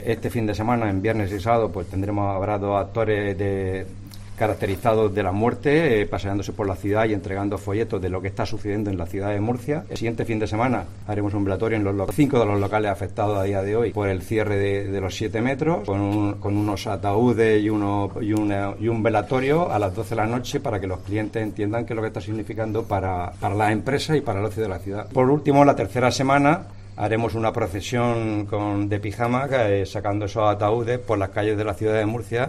Este fin de semana, en viernes y sábado, pues habrá dos actores caracterizados de la muerte, paseándose por la ciudad y entregando folletos de lo que está sucediendo en la ciudad de Murcia. El siguiente fin de semana haremos un velatorio en los 5 de los locales afectados a día de hoy por el cierre de los 7 metros, con unos ataúdes y un velatorio a las 12 de la noche para que los clientes entiendan qué es lo que está significando para las empresas y para el ocio de la ciudad. Por último, la tercera semana haremos una procesión de pijama, sacando esos ataúdes por las calles de la ciudad de Murcia